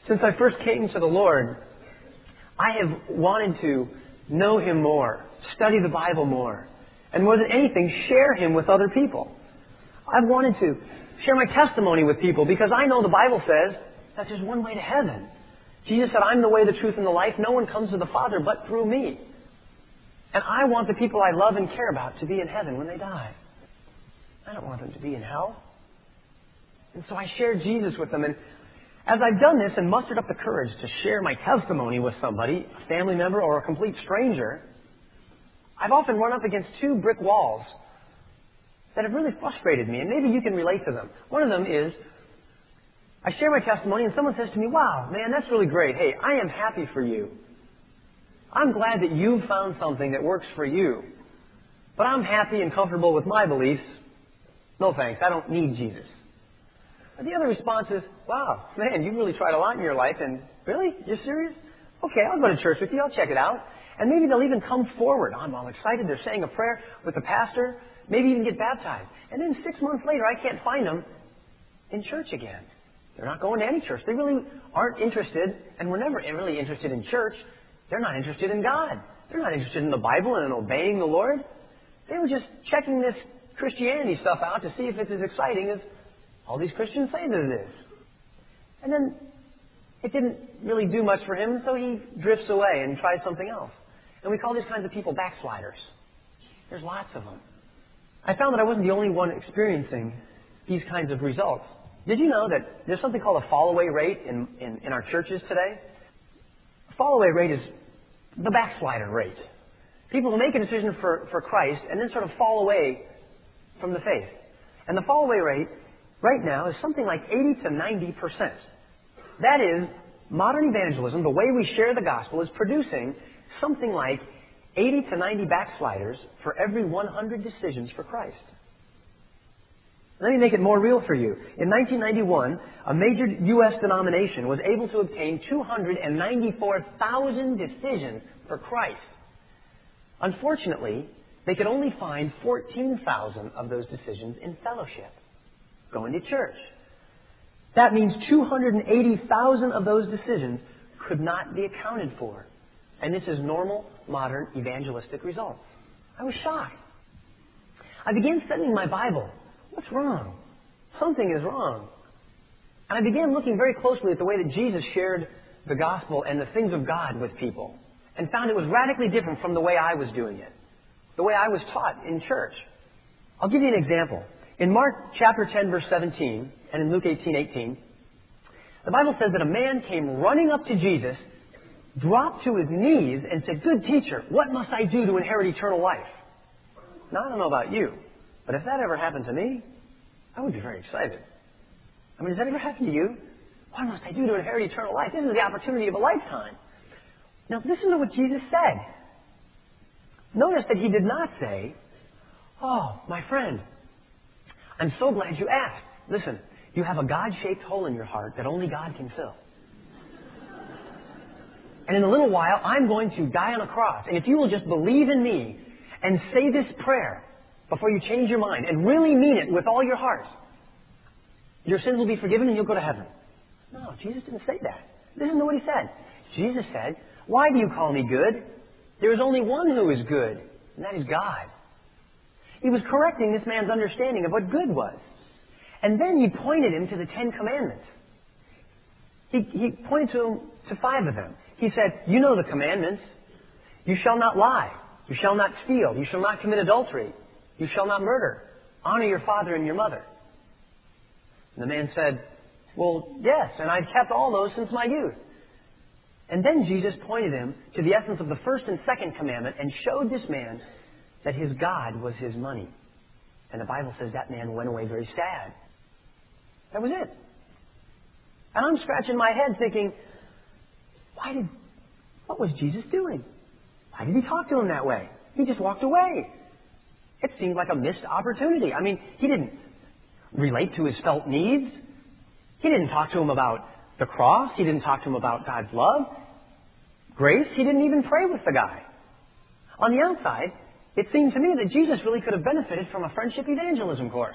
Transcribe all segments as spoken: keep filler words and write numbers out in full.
Since I first came to the Lord, I have wanted to know Him more, study the Bible more, and more than anything, share Him with other people. I've wanted to share my testimony with people because I know the Bible says that there's one way to heaven. Jesus said, I'm the way, the truth, and the life. No one comes to the Father but through me. And I want the people I love and care about to be in heaven when they die. I don't want them to be in hell. And so I shared Jesus with them. And as I've done this and mustered up the courage to share my testimony with somebody, a family member or a complete stranger, I've often run up against two brick walls that have really frustrated me. And maybe you can relate to them. One of them is, I share my testimony and someone says to me, wow, man, that's really great. Hey, I am happy for you. I'm glad that you found something that works for you. But I'm happy and comfortable with my beliefs. No thanks, I don't need Jesus. And the other response is, wow, man, you've really tried a lot in your life, and really? You're serious? Okay, I'll go to church with you, I'll check it out. And maybe they'll even come forward. I'm all excited, they're saying a prayer with the pastor, maybe even get baptized. And then six months later, I can't find them in church again. They're not going to any church. They really aren't interested, and were never really interested in church. They're not interested in God. They're not interested in the Bible and in obeying the Lord. They were just checking this Christianity stuff out to see if it's as exciting as all these Christians say that it is. And then it didn't really do much for him, so he drifts away and tries something else. And we call these kinds of people backsliders. There's lots of them. I found that I wasn't the only one experiencing these kinds of results. Did you know that there's something called a fall-away rate in, in, in our churches today? A fall-away rate is the backslider rate. People who make a decision for, for Christ and then sort of fall away from the faith. And the fall-away rate right now is something like eighty to ninety percent. That is, modern evangelism, the way we share the gospel, is producing something like eighty to ninety backsliders for every one hundred decisions for Christ. Let me make it more real for you. In nineteen ninety-one, a major U S denomination was able to obtain two hundred ninety-four thousand decisions for Christ. Unfortunately, they could only find fourteen thousand of those decisions in fellowship, going to church. That means two hundred eighty thousand of those decisions could not be accounted for. And this is normal, modern, evangelistic results. I was shocked. I began studying my Bible. What's wrong? Something is wrong. And I began looking very closely at the way that Jesus shared the gospel and the things of God with people, and found it was radically different from the way I was doing it, the way I was taught in church. I'll give you an example. In Mark chapter ten, verse seventeen, and in Luke eighteen, eighteen, the Bible says that a man came running up to Jesus, dropped to his knees, and said, "Good teacher, what must I do to inherit eternal life?" Now, I don't know about you, but if that ever happened to me, I would be very excited. I mean, has that ever happened to you? What must I do to inherit eternal life? This is the opportunity of a lifetime. Now, listen to what Jesus said. Notice that He did not say, "Oh, my friend, I'm so glad you asked. Listen, you have a God-shaped hole in your heart that only God can fill. And in a little while, I'm going to die on a cross. And if you will just believe in me and say this prayer before you change your mind and really mean it with all your heart, your sins will be forgiven and you'll go to heaven." No, Jesus didn't say that. Listen to what He said. Jesus said, "Why do you call me good? There is only one who is good, and that is God." He was correcting this man's understanding of what good was. And then He pointed him to the Ten Commandments. He, he pointed to him to five of them. He said, "You know the commandments. You shall not lie. You shall not steal. You shall not commit adultery. You shall not murder. Honor your father and your mother." And the man said, "Well, yes, and I've kept all those since my youth." And then Jesus pointed him to the essence of the first and second commandment and showed this man that his God was his money. And the Bible says that man went away very sad. That was it. And I'm scratching my head thinking, why did, what was Jesus doing? Why did He talk to him that way? He just walked away. It seemed like a missed opportunity. I mean, He didn't relate to his felt needs. He didn't talk to him about the cross. He didn't talk to him about God's love, grace. He didn't even pray with the guy. On the outside, it seemed to me that Jesus really could have benefited from a friendship evangelism course.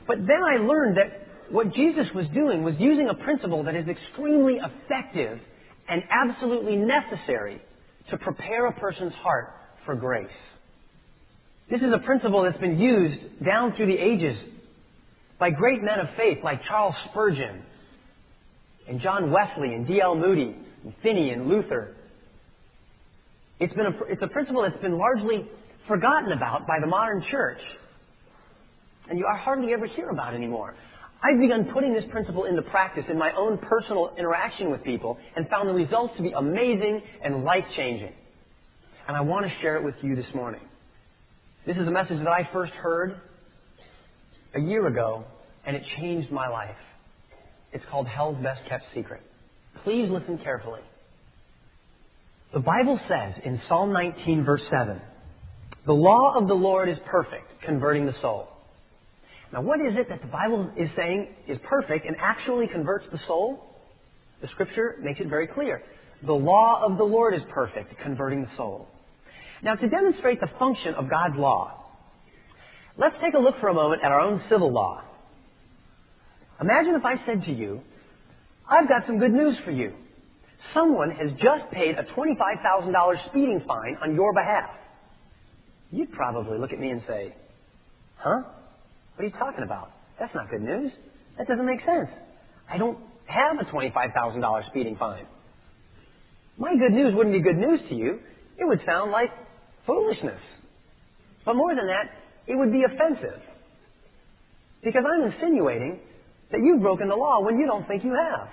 But then I learned that what Jesus was doing was using a principle that is extremely effective and absolutely necessary to prepare a person's heart for grace. This is a principle that's been used down through the ages by great men of faith like Charles Spurgeon and John Wesley and D L Moody and Finney and Luther. It's been a, it's a principle that's been largely forgotten about by the modern church, and you hardly ever hear about anymore. I've begun putting this principle into practice in my own personal interaction with people and found the results to be amazing and life-changing. And I want to share it with you this morning. This is a message that I first heard a year ago, and it changed my life. It's called Hell's Best Kept Secret. Please listen carefully. The Bible says in Psalm nineteen, verse seven, "The law of the Lord is perfect, converting the soul." Now, what is it that the Bible is saying is perfect and actually converts the soul? The Scripture makes it very clear. The law of the Lord is perfect, converting the soul. Now, to demonstrate the function of God's law, let's take a look for a moment at our own civil law. Imagine if I said to you, "I've got some good news for you. Someone has just paid a twenty-five thousand dollars speeding fine on your behalf." You'd probably look at me and say, "Huh? What are you talking about? That's not good news. That doesn't make sense. I don't have a twenty-five thousand dollars speeding fine." My good news wouldn't be good news to you. It would sound like foolishness. But more than that, it would be offensive. Because I'm insinuating that you've broken the law when you don't think you have.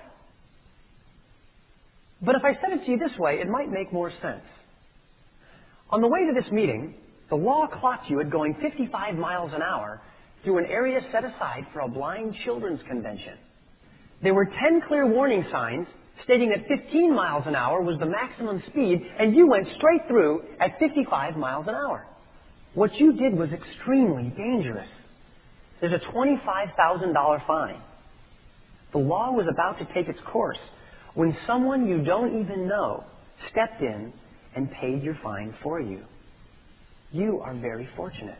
But if I said it to you this way, it might make more sense. On the way to this meeting, the law clocked you at going fifty-five miles an hour through an area set aside for a blind children's convention. There were ten clear warning signs stating that fifteen miles an hour was the maximum speed, and you went straight through at fifty-five miles an hour. What you did was extremely dangerous. There's a twenty-five thousand dollars fine. The law was about to take its course when someone you don't even know stepped in and paid your fine for you. You are very fortunate.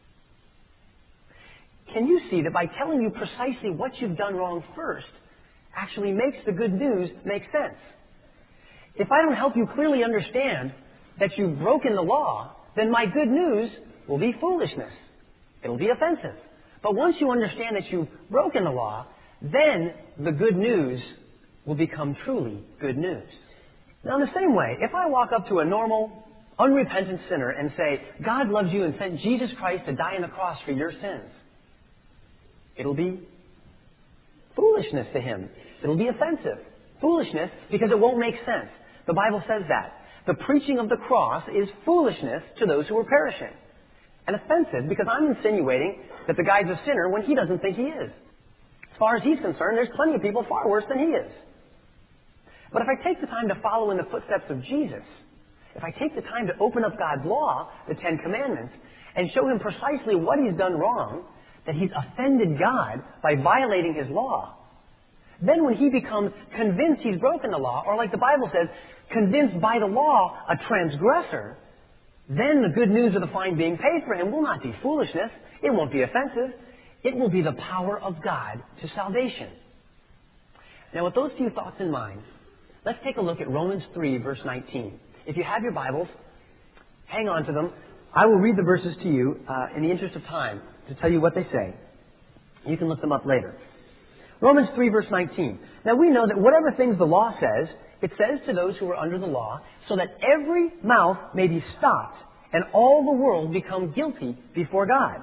Can you see that by telling you precisely what you've done wrong first actually makes the good news make sense? If I don't help you clearly understand that you've broken the law, then my good news will be foolishness. It'll be offensive. But once you understand that you've broken the law, then the good news will become truly good news. Now, in the same way, if I walk up to a normal, unrepentant sinner and say, "God loves you and sent Jesus Christ to die on the cross for your sins," it'll be foolishness to him. It'll be offensive. Foolishness because it won't make sense. The Bible says that. The preaching of the cross is foolishness to those who are perishing. And offensive because I'm insinuating that the guy's a sinner when he doesn't think he is. As far as he's concerned, there's plenty of people far worse than he is. But if I take the time to follow in the footsteps of Jesus, if I take the time to open up God's law, the Ten Commandments, and show him precisely what he's done wrong, that he's offended God by violating his law, then when he becomes convinced he's broken the law, or like the Bible says, convinced by the law a transgressor, then the good news of the fine being paid for him will not be foolishness. It won't be offensive. It will be the power of God to salvation. Now, with those few thoughts in mind, let's take a look at Romans three, verse nineteen. If you have your Bibles, hang on to them. I will read the verses to you uh, in the interest of time to tell you what they say. You can look them up later. Romans three, verse nineteen. Now, we know that whatever things the law says, it says to those who are under the law, so that every mouth may be stopped and all the world become guilty before God.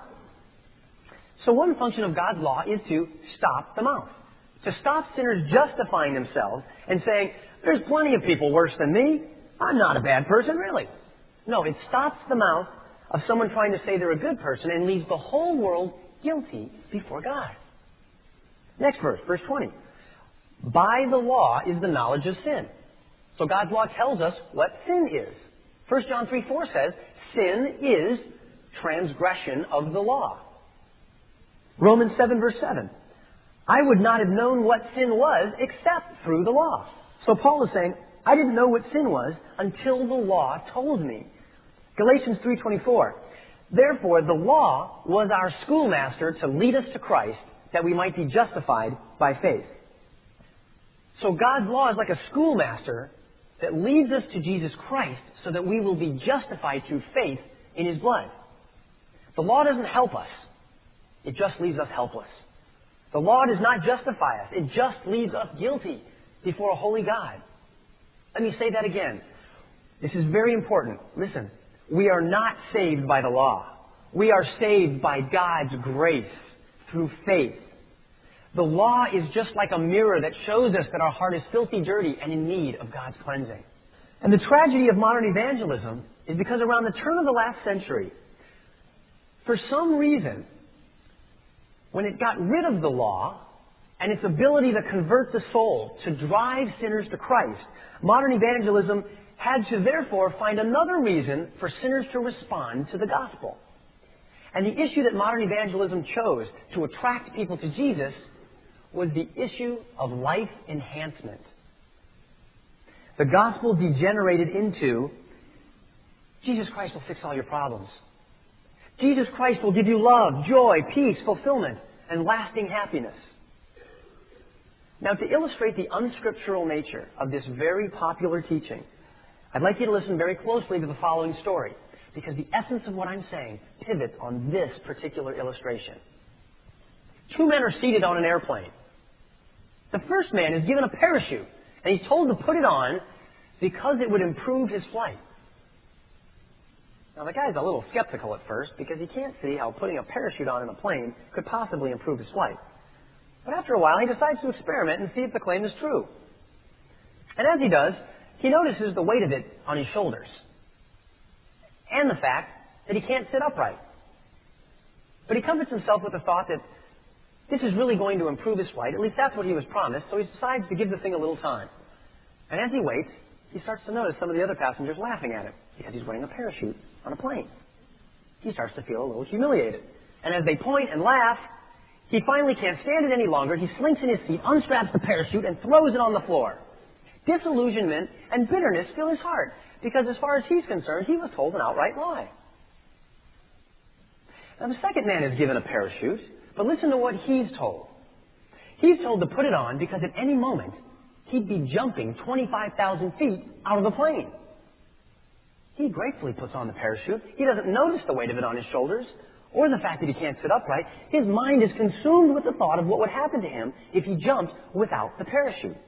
So one function of God's law is to stop the mouth. To stop sinners justifying themselves and saying, "There's plenty of people worse than me. I'm not a bad person, really." No, it stops the mouth of someone trying to say they're a good person and leaves the whole world guilty before God. Next verse, verse twenty. By the law is the knowledge of sin. So God's law tells us what sin is. First John three four says, sin is transgression of the law. Romans seven, verse seven. I would not have known what sin was except through the law. So Paul is saying, I didn't know what sin was until the law told me. Galatians three twenty-four. Therefore, the law was our schoolmaster to lead us to Christ, that we might be justified by faith. So God's law is like a schoolmaster that leads us to Jesus Christ so that we will be justified through faith in His blood. The law doesn't help us. It just leaves us helpless. The law does not justify us. It just leaves us guilty before a holy God. Let me say that again. This is very important. Listen, we are not saved by the law. We are saved by God's grace through faith. The law is just like a mirror that shows us that our heart is filthy dirty and in need of God's cleansing. And the tragedy of modern evangelism is because around the turn of the last century, for some reason, when it got rid of the law and its ability to convert the soul, to drive sinners to Christ, modern evangelism had to therefore find another reason for sinners to respond to the gospel. And the issue that modern evangelism chose to attract people to Jesus was the issue of life enhancement. The gospel degenerated into, Jesus Christ will fix all your problems. Jesus Christ will give you love, joy, peace, fulfillment, and lasting happiness. Now, to illustrate the unscriptural nature of this very popular teaching, I'd like you to listen very closely to the following story, because the essence of what I'm saying pivots on this particular illustration. Two men are seated on an airplane. The first man is given a parachute, and he's told to put it on because it would improve his flight. Now, the guy's a little skeptical at first because he can't see how putting a parachute on in a plane could possibly improve his flight. But after a while, he decides to experiment and see if the claim is true. And as he does, he notices the weight of it on his shoulders and the fact that he can't sit upright. But he comforts himself with the thought that this is really going to improve his flight. At least that's what he was promised, so he decides to give the thing a little time. And as he waits, he starts to notice some of the other passengers laughing at him because he's wearing a parachute on a plane. He starts to feel a little humiliated. And as they point and laugh, he finally can't stand it any longer. He slinks in his seat, unstraps the parachute, and throws it on the floor. Disillusionment and bitterness fill his heart because as far as he's concerned, he was told an outright lie. Now, the second man is given a parachute, but listen to what he's told. He's told to put it on because at any moment, he'd be jumping twenty-five thousand feet out of the plane. He gratefully puts on the parachute. He doesn't notice the weight of it on his shoulders or the fact that he can't sit upright. His mind is consumed with the thought of what would happen to him if he jumped without the parachute.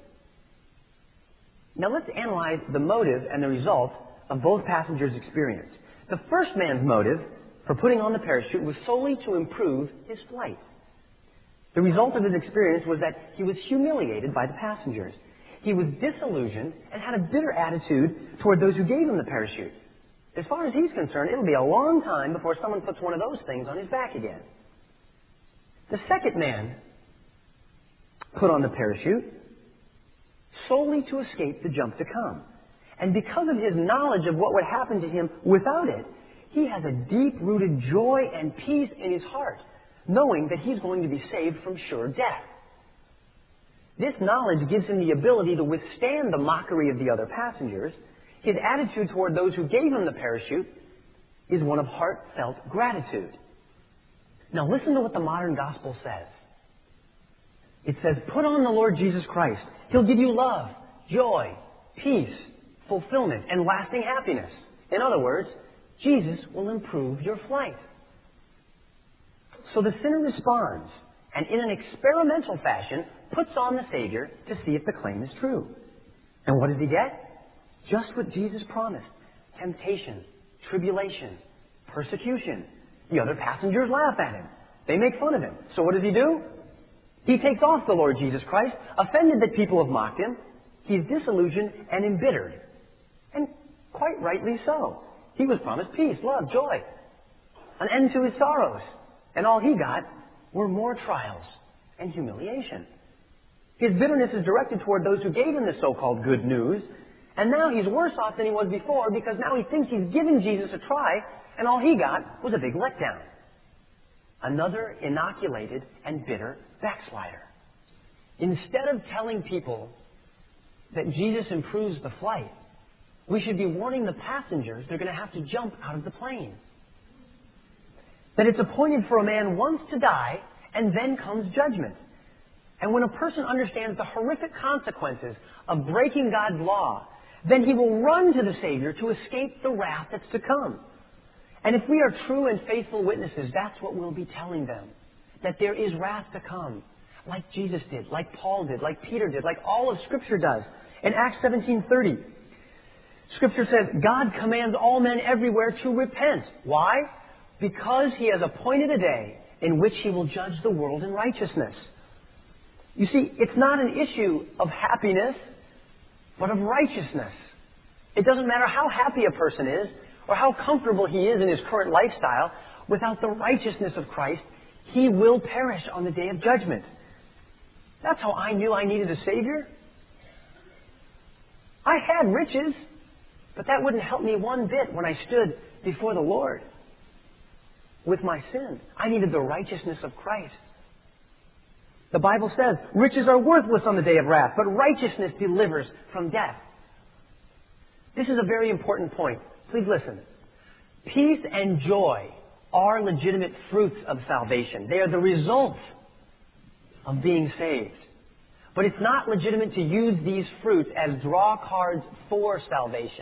Now let's analyze the motive and the result of both passengers' experience. The first man's motive for putting on the parachute was solely to improve his flight. The result of his experience was that he was humiliated by the passengers. He was disillusioned and had a bitter attitude toward those who gave him the parachute. As far as he's concerned, it'll be a long time before someone puts one of those things on his back again. The second man put on the parachute solely to escape the jump to come. And because of his knowledge of what would happen to him without it, he has a deep-rooted joy and peace in his heart, knowing that he's going to be saved from sure death. This knowledge gives him the ability to withstand the mockery of the other passengers. His attitude toward those who gave him the parachute is one of heartfelt gratitude. Now listen to what the modern gospel says. It says, put on the Lord Jesus Christ. He'll give you love, joy, peace, fulfillment, and lasting happiness. In other words, Jesus will improve your flight. So the sinner responds, and in an experimental fashion, puts on the Savior to see if the claim is true. And what does he get? Just what Jesus promised. Temptation, tribulation, persecution. The other passengers laugh at him. They make fun of him. So what does he do? He takes off the Lord Jesus Christ, offended that people have mocked him. He's disillusioned and embittered. And quite rightly so. He was promised peace, love, joy, an end to his sorrows. And all he got were more trials and humiliation. His bitterness is directed toward those who gave him the so-called good news. And now he's worse off than he was before because now he thinks he's given Jesus a try, and all he got was a big letdown. Another inoculated and bitter backslider. Instead of telling people that Jesus improves the flight, we should be warning the passengers they're going to have to jump out of the plane. That it's appointed for a man once to die, and then comes judgment. And when a person understands the horrific consequences of breaking God's law, then he will run to the Savior to escape the wrath that's to come. And if we are true and faithful witnesses, that's what we'll be telling them. That there is wrath to come. Like Jesus did, like Paul did, like Peter did, like all of Scripture does. In Acts seventeen thirty, Scripture says, God commands all men everywhere to repent. Why? Because He has appointed a day in which He will judge the world in righteousness. You see, it's not an issue of happiness, but of righteousness. It doesn't matter how happy a person is, or how comfortable he is in his current lifestyle, without the righteousness of Christ, he will perish on the day of judgment. That's how I knew I needed a Savior. I had riches, but that wouldn't help me one bit when I stood before the Lord with my sin. I needed the righteousness of Christ. The Bible says, riches are worthless on the day of wrath, but righteousness delivers from death. This is a very important point. Please listen. Peace and joy are legitimate fruits of salvation. They are the result of being saved. But it's not legitimate to use these fruits as draw cards for salvation.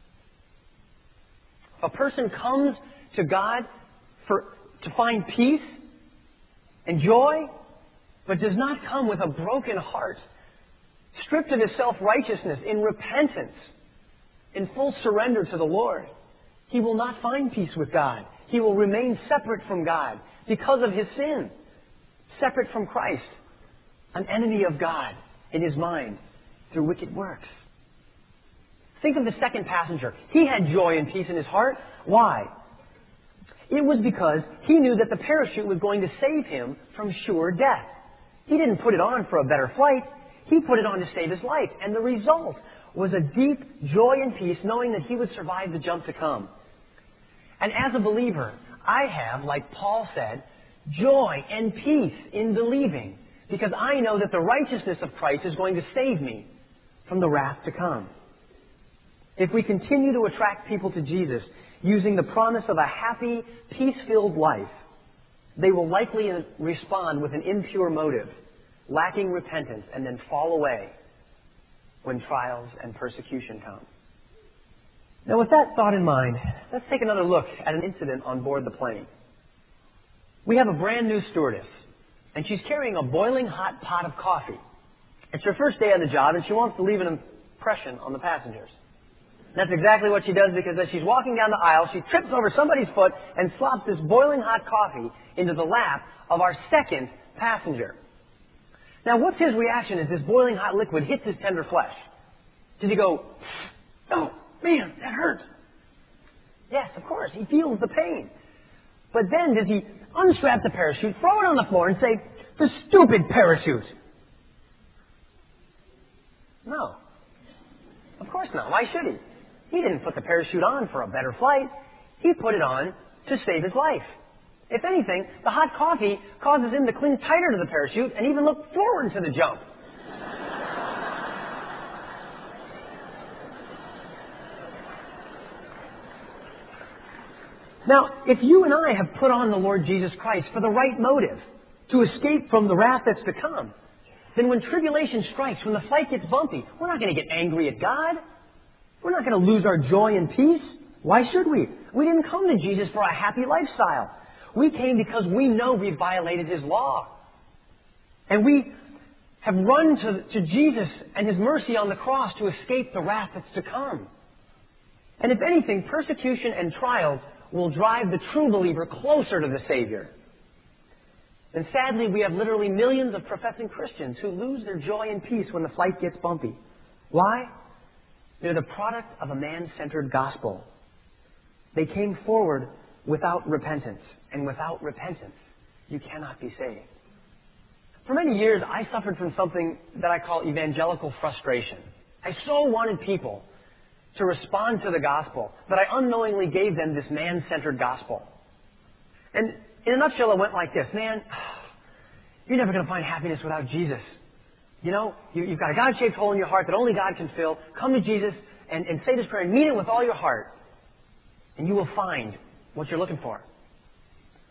If a person comes to God for, to find peace and joy, but does not come with a broken heart, stripped of his self-righteousness, in repentance, in full surrender to the Lord, he will not find peace with God. He will remain separate from God because of his sin, separate from Christ, an enemy of God in his mind through wicked works. Think of the second passenger. He had joy and peace in his heart. Why? It was because he knew that the parachute was going to save him from sure death. He didn't put it on for a better flight. He put it on to save his life. And the result was a deep joy and peace, knowing that he would survive the jump to come. And as a believer, I have, like Paul said, joy and peace in believing, because I know that the righteousness of Christ is going to save me from the wrath to come. If we continue to attract people to Jesus using the promise of a happy, peace-filled life, they will likely respond with an impure motive, lacking repentance, and then fall away when trials and persecution come. Now, with that thought in mind, let's take another look at an incident on board the plane. We have a brand new stewardess, and she's carrying a boiling hot pot of coffee. It's her first day on the job, and she wants to leave an impression on the passengers. That's exactly what she does, because as she's walking down the aisle, she trips over somebody's foot and slops this boiling hot coffee into the lap of our second passenger. Now, what's his reaction as this boiling hot liquid hits his tender flesh? Does he go, "Oh, man, that hurt"? Yes, of course, he feels the pain. But then does he unstrap the parachute, throw it on the floor, and say, "The stupid parachute"? No. Of course not. Why should he? He didn't put the parachute on for a better flight. He put it on to save his life. If anything, the hot coffee causes him to cling tighter to the parachute and even look forward to the jump. Now, if you and I have put on the Lord Jesus Christ for the right motive, to escape from the wrath that's to come, then when tribulation strikes, when the flight gets bumpy, we're not going to get angry at God. We're not going to lose our joy and peace. Why should we? We didn't come to Jesus for a happy lifestyle. We came because we know we violated His law. And we have run to, to Jesus and His mercy on the cross to escape the wrath that's to come. And if anything, persecution and trials will drive the true believer closer to the Savior. And sadly, we have literally millions of professing Christians who lose their joy and peace when the flight gets bumpy. Why? They're the product of a man-centered gospel. They came forward without repentance. And without repentance, you cannot be saved. For many years, I suffered from something that I call evangelical frustration. I so wanted people to respond to the gospel that I unknowingly gave them this man-centered gospel. And in a nutshell, it went like this. Man, you're never going to find happiness without Jesus. You know, you, you've got a God-shaped hole in your heart that only God can fill. Come to Jesus and, and say this prayer and mean it with all your heart. And you will find what you're looking for.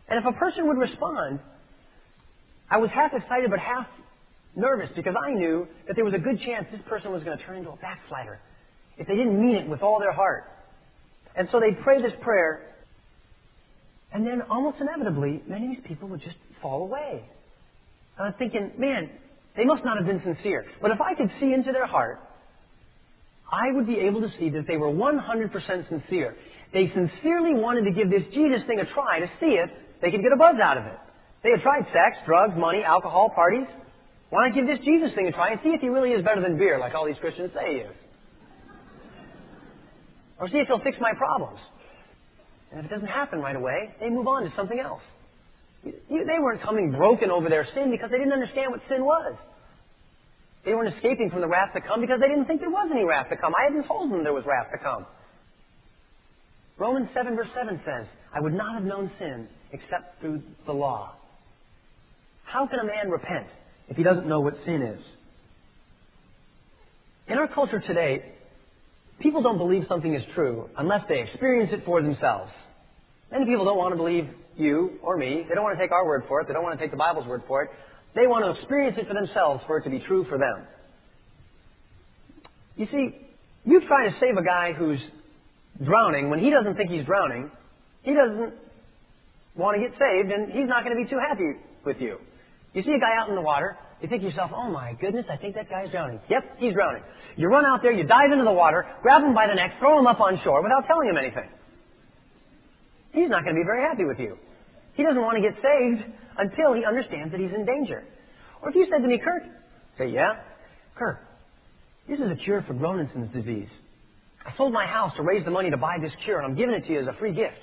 And if a person would respond, I was half excited but half nervous because I knew that there was a good chance this person was going to turn into a backslider if they didn't mean it with all their heart. And so they'd pray this prayer, and then almost inevitably, many of these people would just fall away. I was thinking, man, they must not have been sincere. But if I could see into their heart, I would be able to see that they were one hundred percent sincere. They sincerely wanted to give this Jesus thing a try to see if they could get a buzz out of it. They had tried sex, drugs, money, alcohol, parties. Why not give this Jesus thing a try and see if he really is better than beer, like all these Christians say he is? Or see if he'll fix my problems. And if it doesn't happen right away, they move on to something else. They weren't coming broken over their sin because they didn't understand what sin was. They weren't escaping from the wrath to come because they didn't think there was any wrath to come. I hadn't told them there was wrath to come. Romans seven verse seven says, I would not have known sin except through the law. How can a man repent if he doesn't know what sin is? In our culture today, people don't believe something is true unless they experience it for themselves. Many people don't want to believe you or me. They don't want to take our word for it. They don't want to take the Bible's word for it. They want to experience it for themselves for it to be true for them. You see, you try to save a guy who's drowning when he doesn't think he's drowning. He doesn't want to get saved, and he's not going to be too happy with you. You see a guy out in the water, you think to yourself, oh my goodness, I think that guy's drowning. Yep, he's drowning. You run out there, you dive into the water, grab him by the neck, throw him up on shore without telling him anything. He's not going to be very happy with you. He doesn't want to get saved until he understands that he's in danger. Or if you said to me, Kirk, say, yeah, Kirk, this is a cure for Groninsen's disease. I sold my house to raise the money to buy this cure, and I'm giving it to you as a free gift.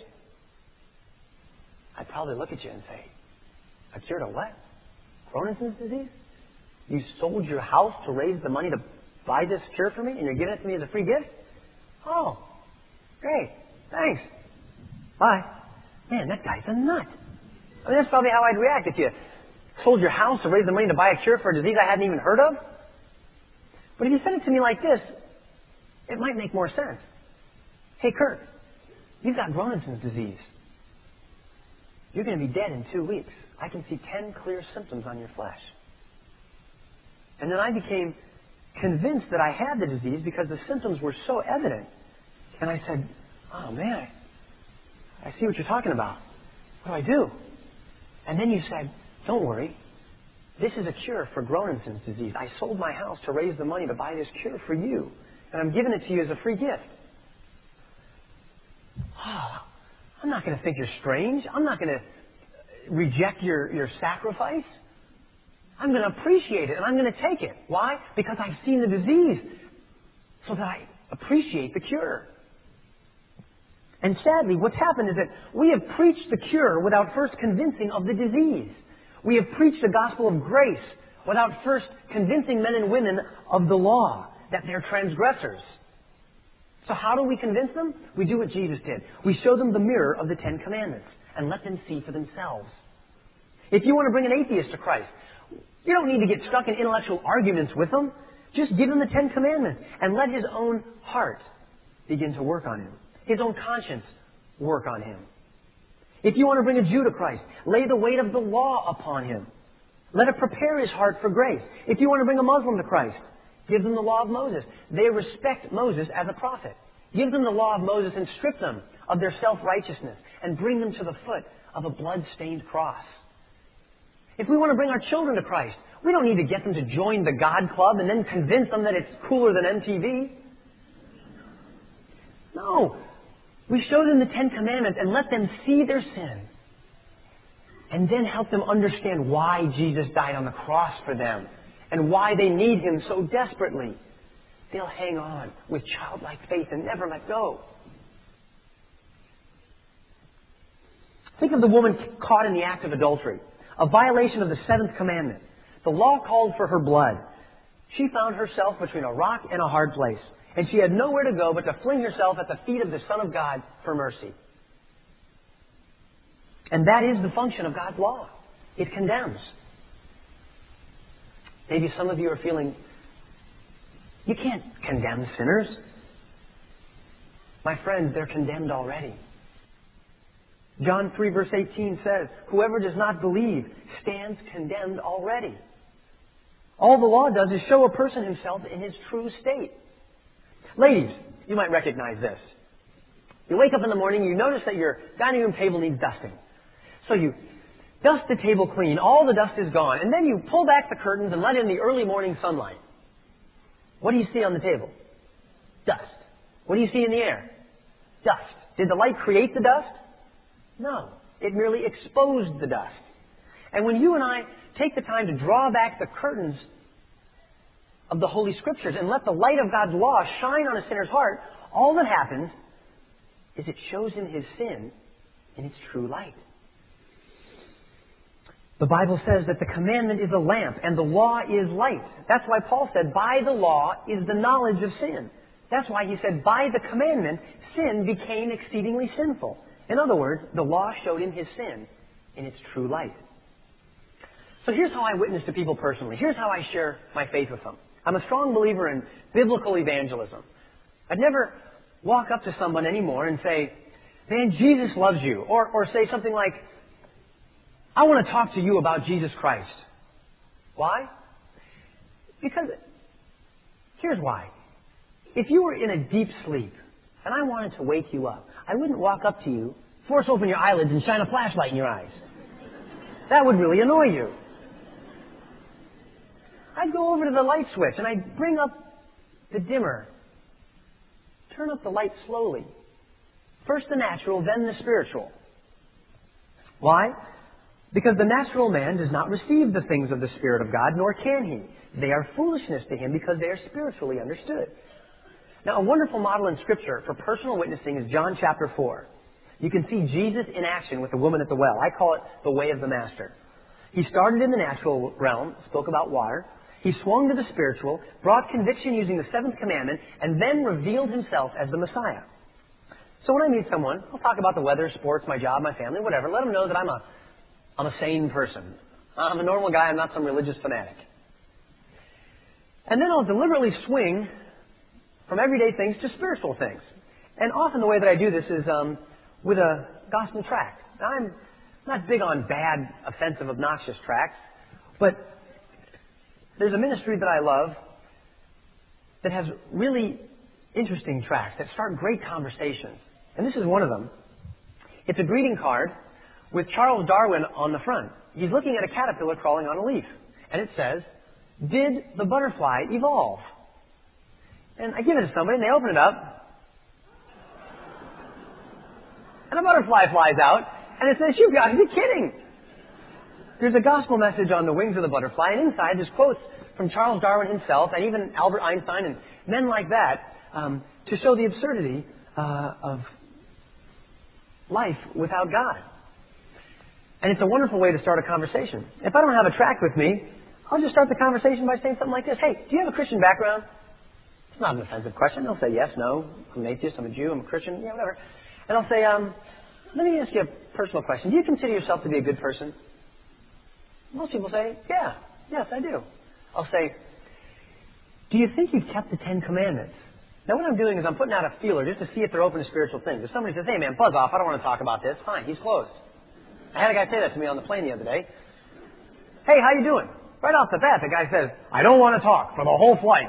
I'd probably look at you and say, a cure to what? Groninsen's disease? You sold your house to raise the money to buy this cure for me, and you're giving it to me as a free gift? Oh, great. Thanks. Bye. Man, that guy's a nut. I mean, that's probably how I'd react if you sold your house to raise the money to buy a cure for a disease I hadn't even heard of. But if you said it to me like this, it might make more sense. Hey, Kurt, you've got Groninsen's disease. You're going to be dead in two weeks. I can see ten clear symptoms on your flesh. And then I became convinced that I had the disease because the symptoms were so evident. And I said, oh man, I see what you're talking about. What do I do? And then you said, don't worry. This is a cure for Groninsen's disease. I sold my house to raise the money to buy this cure for you. And I'm giving it to you as a free gift. Oh, I'm not going to think you're strange. I'm not going to reject your, your sacrifice. I'm going to appreciate it and I'm going to take it. Why? Because I've seen the disease. So that I appreciate the cure. And sadly, what's happened is that we have preached the cure without first convincing of the disease. We have preached the gospel of grace without first convincing men and women of the law, that they're transgressors. So how do we convince them? We do what Jesus did. We show them the mirror of the Ten Commandments and let them see for themselves. If you want to bring an atheist to Christ, you don't need to get stuck in intellectual arguments with them. Just give him the Ten Commandments and let his own heart begin to work on him. His own conscience work on him. If you want to bring a Jew to Christ, lay the weight of the law upon him. Let it prepare his heart for grace. If you want to bring a Muslim to Christ, give them the law of Moses. They respect Moses as a prophet. Give them the law of Moses and strip them of their self-righteousness and bring them to the foot of a blood-stained cross. If we want to bring our children to Christ, we don't need to get them to join the God Club and then convince them that it's cooler than M T V. No. We show them the Ten Commandments and let them see their sin. And then help them understand why Jesus died on the cross for them and why they need Him so desperately. They'll hang on with childlike faith and never let go. Think of the woman caught in the act of adultery, a violation of the seventh commandment. The law called for her blood. She found herself between a rock and a hard place. And she had nowhere to go but to fling herself at the feet of the Son of God for mercy. And that is the function of God's law. It condemns. Maybe some of you are feeling, you can't condemn sinners. My friends, they're condemned already. John three verse eighteen says, whoever does not believe stands condemned already. All the law does is show a person himself in his true state. Ladies, you might recognize this. You wake up in the morning, you notice that your dining room table needs dusting. So you dust the table clean, all the dust is gone, and then you pull back the curtains and let in the early morning sunlight. What do you see on the table? Dust. What do you see in the air? Dust. Did the light create the dust? No. It merely exposed the dust. And when you and I take the time to draw back the curtains of the Holy Scriptures and let the light of God's law shine on a sinner's heart, all that happens is it shows him his sin in its true light. The Bible says that the commandment is a lamp and the law is light. That's why Paul said, by the law is the knowledge of sin. That's why he said, by the commandment, sin became exceedingly sinful. In other words, the law showed him his sin in its true light. So here's how I witness to people personally. Here's how I share my faith with them. I'm a strong believer in biblical evangelism. I'd never walk up to someone anymore and say, man, Jesus loves you. Or, or say something like, I want to talk to you about Jesus Christ. Why? Because, here's why. If you were in a deep sleep and I wanted to wake you up, I wouldn't walk up to you, force open your eyelids and shine a flashlight in your eyes. That would really annoy you. I'd go over to the light switch and I'd bring up the dimmer. Turn up the light slowly. First the natural, then the spiritual. Why? Because the natural man does not receive the things of the Spirit of God, nor can he. They are foolishness to him because they are spiritually understood. Now, a wonderful model in Scripture for personal witnessing is John chapter four. You can see Jesus in action with the woman at the well. I call it the way of the Master. He started in the natural realm, spoke about water. He swung to the spiritual, brought conviction using the seventh commandment, and then revealed himself as the Messiah. So when I meet someone, I'll talk about the weather, sports, my job, my family, whatever. Let them know that I'm a, I'm a sane person. I'm a normal guy. I'm not some religious fanatic. And then I'll deliberately swing from everyday things to spiritual things. And often the way that I do this is um, with a gospel tract. Now, I'm not big on bad, offensive, obnoxious tracts, but there's a ministry that I love that has really interesting tracts that start great conversations. And this is one of them. It's a greeting card with Charles Darwin on the front. He's looking at a caterpillar crawling on a leaf. And it says, "Did the butterfly evolve?" And I give it to somebody and they open it up. And a butterfly flies out and it says, "You've got to be kidding." There's a gospel message on the wings of the butterfly, and inside there's quotes from Charles Darwin himself and even Albert Einstein and men like that um, to show the absurdity uh, of life without God. And it's a wonderful way to start a conversation. If I don't have a tract with me, I'll just start the conversation by saying something like this. "Hey, do you have a Christian background?" It's not an offensive question. They'll say yes, no. I'm an atheist, I'm a Jew, I'm a Christian, yeah, whatever. And I'll say, um, let me ask you a personal question. Do you consider yourself to be a good person? Most people say, yeah, yes, I do. I'll say, do you think you've kept the Ten Commandments? Now, what I'm doing is I'm putting out a feeler just to see if they're open to spiritual things. If somebody says, "Hey, man, buzz off, I don't want to talk about this," fine, he's closed. I had a guy say that to me on the plane the other day. "Hey, how you doing?" Right off the bat, the guy says, "I don't want to talk for the whole flight."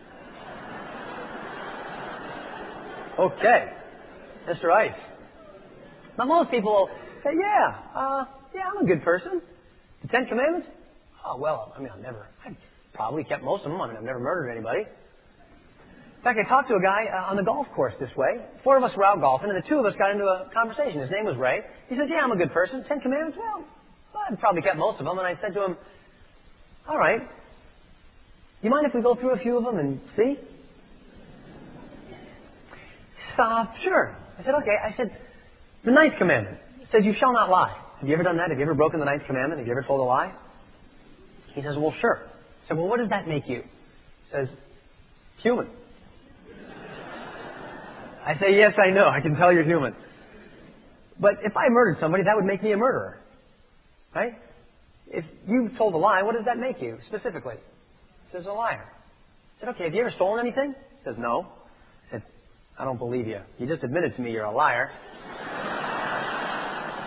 Okay, Mister Ice. Now, most people say, yeah, uh, yeah, I'm a good person. The Ten Commandments? Oh, well, I mean, I've never, I've probably kept most of them. I mean, I've never murdered anybody. In fact, I talked to a guy uh, on the golf course this way. Four of us were out golfing, and the two of us got into a conversation. His name was Ray. He says, "Yeah, I'm a good person. Ten Commandments? Well, I've probably kept most of them." And I said to him, "All right. You mind if we go through a few of them and see?" Uh, sure. I said, okay. I said, the ninth commandment says, "You shall not lie." Have you ever done that? Have you ever broken the ninth commandment? Have you ever told a lie? He says, "Well, sure." I said, "Well, what does that make you?" He says, "Human." I say, "Yes, I know. I can tell you're human. But if I murdered somebody, that would make me a murderer. Right? If you told a lie, what does that make you specifically?" He says, "A liar." I said, "Okay, have you ever stolen anything?" He says, "No." I said, "I don't believe you. You just admitted to me you're a liar."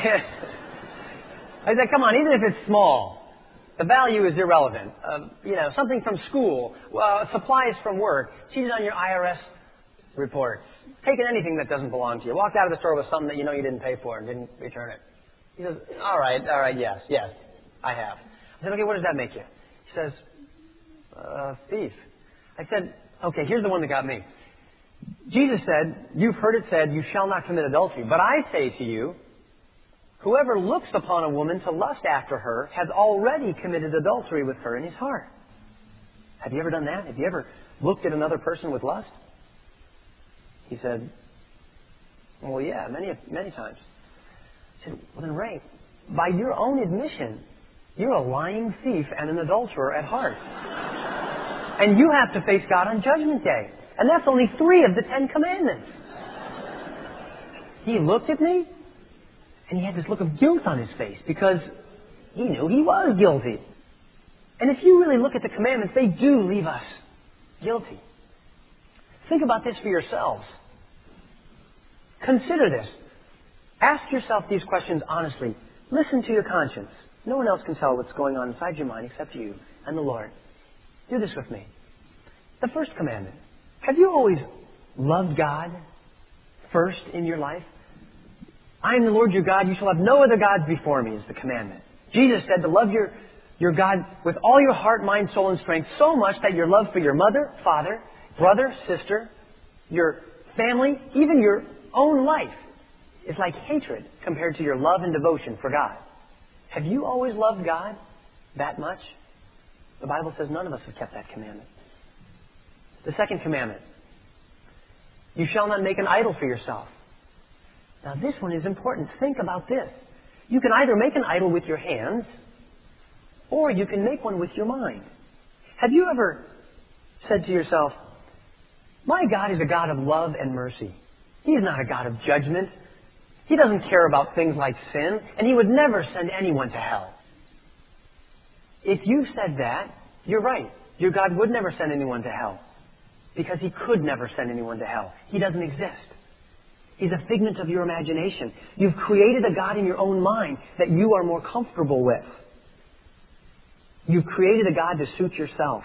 I said, come on, even if it's small, the value is irrelevant. Uh, you know, something from school, uh, supplies from work, cheated on your I R S reports, taken anything that doesn't belong to you, walked out of the store with something that you know you didn't pay for and didn't return it. He says, all right, all right, yes, yes, I have. I said, okay, what does that make you? He says, uh, thief. I said, okay, here's the one that got me. Jesus said, you've heard it said, you shall not commit adultery. But I say to you, whoever looks upon a woman to lust after her has already committed adultery with her in his heart. Have you ever done that? Have you ever looked at another person with lust? He said, well, yeah, many, many times. I said, well then, Ray, by your own admission, you're a lying thief and an adulterer at heart. And you have to face God on Judgment Day. And that's only three of the Ten Commandments. He looked at me, and he had this look of guilt on his face because he knew he was guilty. And if you really look at the commandments, they do leave us guilty. Think about this for yourselves. Consider this. Ask yourself these questions honestly. Listen to your conscience. No one else can tell what's going on inside your mind except you and the Lord. Do this with me. The first commandment. Have you always loved God first in your life? I am the Lord your God. You shall have no other gods before me is the commandment. Jesus said to love your, your God with all your heart, mind, soul, and strength so much that your love for your mother, father, brother, sister, your family, even your own life is like hatred compared to your love and devotion for God. Have you always loved God that much? The Bible says none of us have kept that commandment. The second commandment. You shall not make an idol for yourself. Now this one is important. Think about this. You can either make an idol with your hands, or you can make one with your mind. Have you ever said to yourself, my God is a God of love and mercy. He is not a God of judgment. He doesn't care about things like sin, and He would never send anyone to hell. If you've said that, you're right. Your God would never send anyone to hell, because He could never send anyone to hell. He doesn't exist. He's a figment of your imagination. You've created a God in your own mind that you are more comfortable with. You've created a God to suit yourself.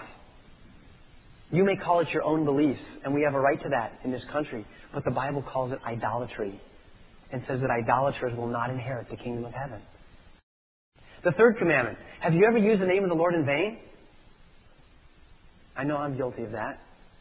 You may call it your own beliefs, and we have a right to that in this country, but the Bible calls it idolatry and says that idolaters will not inherit the kingdom of heaven. The third commandment. Have you ever used the name of the Lord in vain? I know I'm guilty of that.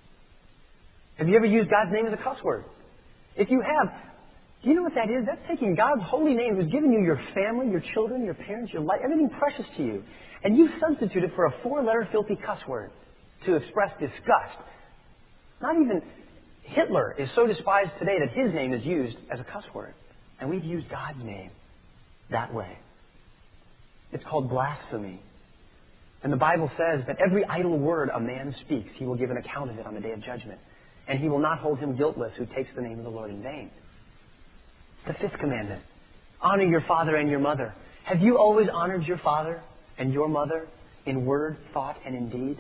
Have you ever used God's name as a cuss word? If you have, do you know what that is? That's taking God's holy name who's given you your family, your children, your parents, your life, everything precious to you, and you substitute it for a four-letter filthy cuss word to express disgust. Not even Hitler is so despised today that his name is used as a cuss word. And we've used God's name that way. It's called blasphemy. And the Bible says that every idle word a man speaks, he will give an account of it on the day of judgment. And He will not hold him guiltless who takes the name of the Lord in vain. The fifth commandment. Honor your father and your mother. Have you always honored your father and your mother in word, thought, and in deed?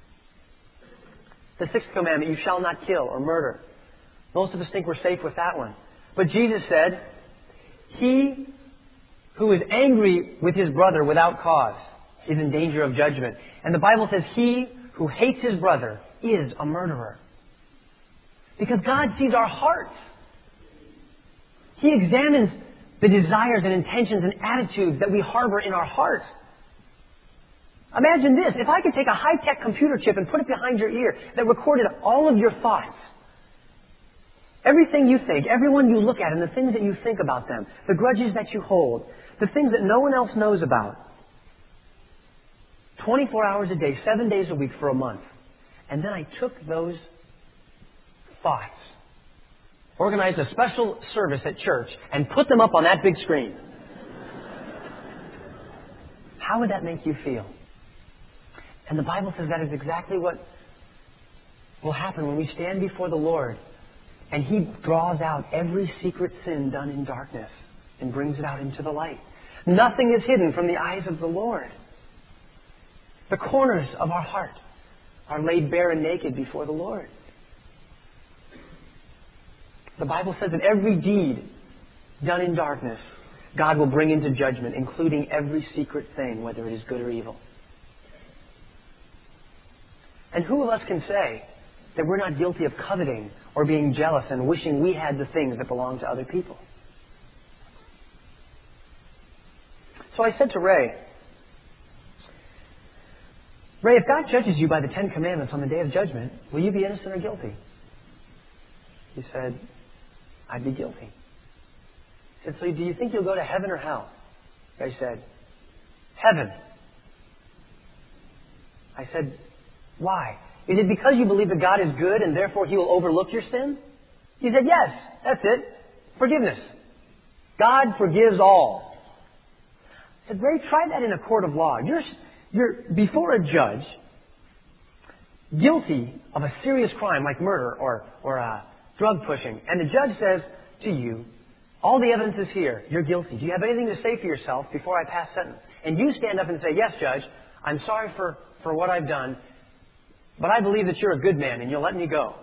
The sixth commandment. You shall not kill or murder. Most of us think we're safe with that one. But Jesus said, he who is angry with his brother without cause is in danger of judgment. And the Bible says he who hates his brother is a murderer. Because God sees our hearts. He examines the desires and intentions and attitudes that we harbor in our hearts. Imagine this. If I could take a high-tech computer chip and put it behind your ear that recorded all of your thoughts, everything you think, everyone you look at, and the things that you think about them, the grudges that you hold, the things that no one else knows about, twenty-four hours a day, seven days a week for a month, and then I took those thoughts, organized a special service at church, and put them up on that big screen. How would that make you feel? And the Bible says that is exactly what will happen when we stand before the Lord and He draws out every secret sin done in darkness and brings it out into the light. Nothing is hidden from the eyes of the Lord. The corners of our heart are laid bare and naked before the Lord. The Bible says that every deed done in darkness God will bring into judgment, including every secret thing, whether it is good or evil. And who of us can say that we're not guilty of coveting or being jealous and wishing we had the things that belong to other people? So I said to Ray, Ray, if God judges you by the Ten Commandments on the day of judgment, will you be innocent or guilty? He said, I'd be guilty. I said, so do you think you'll go to heaven or hell? Ray said, heaven. I said, why? Is it because you believe that God is good and therefore He will overlook your sin? He said, yes, that's it. Forgiveness. God forgives all. I said, Ray, try that in a court of law. You're, you're before a judge, guilty of a serious crime like murder or, or uh, drug pushing, and the judge says to you, all the evidence is here. You're guilty. Do you have anything to say for yourself before I pass sentence? And you stand up and say, yes, Judge, I'm sorry for, for what I've done, but I believe that you're a good man and you'll let me go.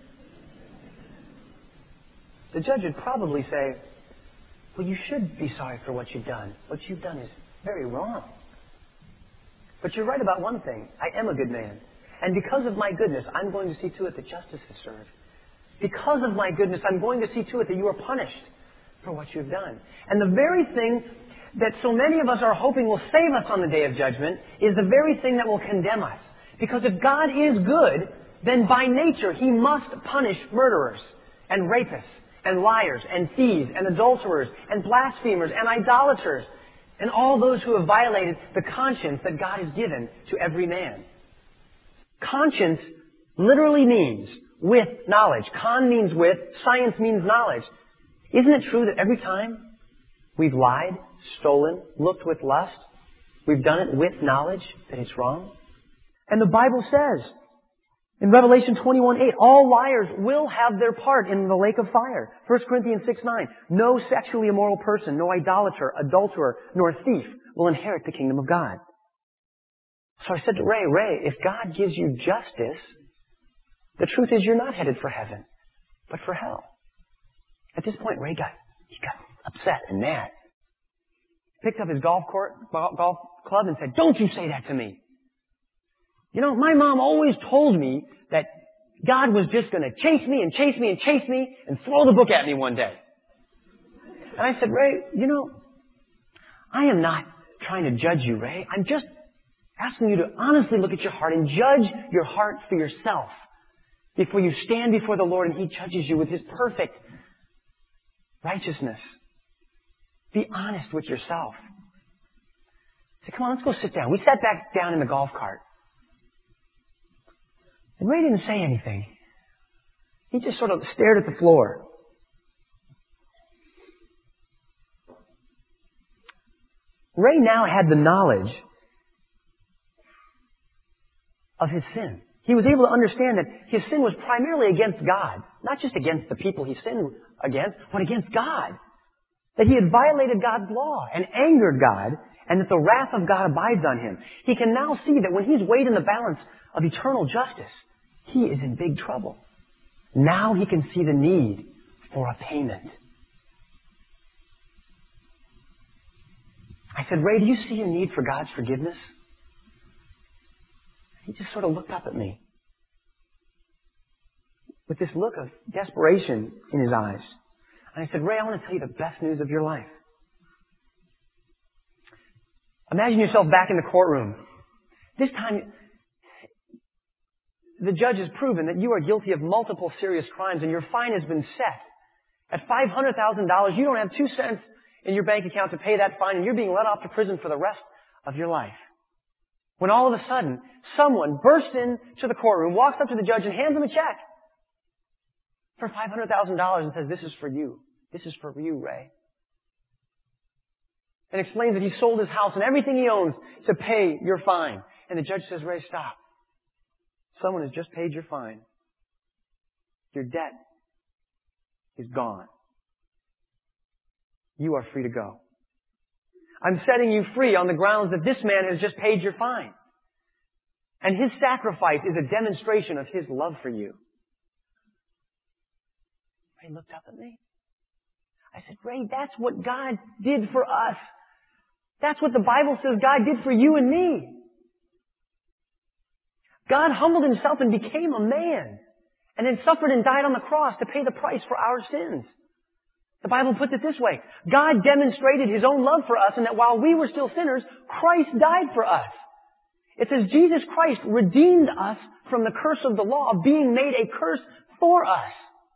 The judge would probably say, well, you should be sorry for what you've done. What you've done is very wrong. But you're right about one thing. I am a good man. And because of my goodness, I'm going to see to it that justice is served. Because of my goodness, I'm going to see to it that you are punished for what you've done. And the very thing that so many of us are hoping will save us on the day of judgment is the very thing that will condemn us. Because if God is good, then by nature He must punish murderers and rapists and liars and thieves and adulterers and blasphemers and idolaters and all those who have violated the conscience that God has given to every man. Conscience literally means with knowledge. Con means with, science means knowledge. Isn't it true that every time we've lied, stolen, looked with lust, we've done it with knowledge that it's wrong? And the Bible says in Revelation twenty-one eight, all liars will have their part in the lake of fire. First Corinthians six nine, no sexually immoral person, no idolater, adulterer, nor thief will inherit the kingdom of God. So I said to Ray, Ray, if God gives you justice, the truth is you're not headed for heaven, but for hell. At this point, Ray got, he got upset and mad. Picked up his golf court, golf club and said, don't you say that to me. You know, my mom always told me that God was just going to chase me and chase me and chase me and throw the book at me one day. And I said, Ray, you know, I am not trying to judge you, Ray. I'm just asking you to honestly look at your heart and judge your heart for yourself before you stand before the Lord and He judges you with His perfect righteousness. Be honest with yourself. Say, come on, let's go sit down. We sat back down in the golf cart. And Ray didn't say anything. He just sort of stared at the floor. Ray now had the knowledge of his sin. He was able to understand that his sin was primarily against God, not just against the people he sinned against, but against God. That he had violated God's law and angered God, and that the wrath of God abides on him. He can now see that when he's weighed in the balance of eternal justice, he is in big trouble. Now he can see the need for a payment. I said, Ray, do you see your need for God's forgiveness? He just sort of looked up at me with this look of desperation in his eyes. And I said, Ray, I want to tell you the best news of your life. Imagine yourself back in the courtroom. This time, the judge has proven that you are guilty of multiple serious crimes and your fine has been set. At five hundred thousand dollars, you don't have two cents in your bank account to pay that fine and you're being let off to prison for the rest of your life. When all of a sudden, someone bursts into the courtroom, walks up to the judge and hands him a check for five hundred thousand dollars and says, this is for you. This is for you, Ray. And explains that he sold his house and everything he owns to pay your fine. And the judge says, Ray, stop. Someone has just paid your fine. Your debt is gone. You are free to go. I'm setting you free on the grounds that this man has just paid your fine. And his sacrifice is a demonstration of his love for you. He looked up at me. I said, Ray, that's what God did for us. That's what the Bible says God did for you and me. God humbled Himself and became a man, and then suffered and died on the cross to pay the price for our sins. The Bible puts it this way. God demonstrated His own love for us in that while we were still sinners, Christ died for us. It says Jesus Christ redeemed us from the curse of the law, being made a curse for us.